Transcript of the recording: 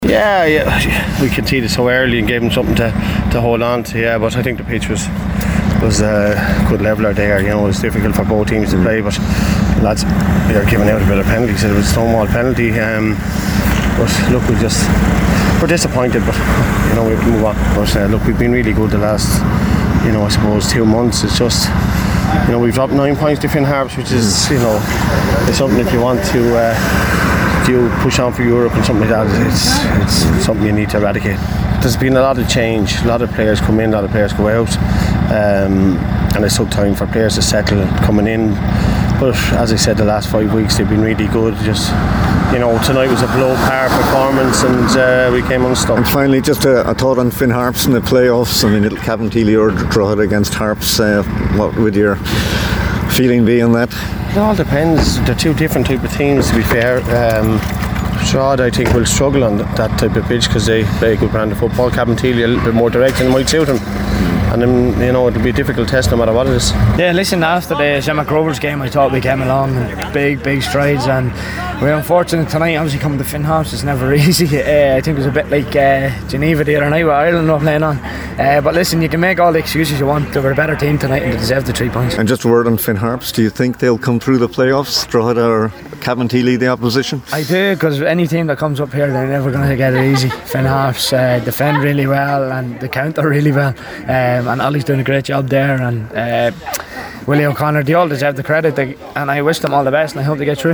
We conceded so early and gave them something to hold on to. Yeah, but I think the pitch was a good leveler there. You know, it was difficult for both teams to play, but lads, they are giving out a bit of penalties. It was a stonewall penalty. But look, we're disappointed, but you know, we have to move on. But look, we've been really good the last, you know, I suppose 2 months. It's just, you know, we've dropped 9 points to Finn Harps, which is, you know, it's something if you want to push on for Europe and something like that. It's something you need to eradicate. There's been a lot of change. A lot of players come in, a lot of players go out, and it's took time for players to settle coming in. But as I said, the last 5 weeks they've been really good. Just, you know, tonight was a below par performance, and we came unstuck. And finally, just a thought on Finn Harps in the playoffs. I mean, it'll Cabinteely or Drogheda against Harps. What would your feeling be on that? It all depends. They're two different type of teams, to be fair. Drogheda, I think, will struggle on that type of pitch because they play a good brand of football. Cabinteely a little bit more direct and it might suit them. And then, you know, it'll be a difficult test no matter what it is. Yeah, listen, after the Shamrock Rovers game, I thought we came along in big strides, and we're unfortunate tonight. Obviously, coming to Finn Harps is never easy. I think it was a bit like Geneva the other night with Ireland not playing on. But listen, you can make all the excuses you want. They were a better team tonight and they deserve the 3 points. And just a word on Finn Harps, do you think they'll come through the playoffs, Drogheda or Cabinteely, the opposition? I do, because any team that comes up here, they're never going to get it easy. Finn Harps defend really well and they counter really well, and Ollie's doing a great job there, and Willie O'Connor, they all deserve the credit, and I wish them all the best and I hope they get through.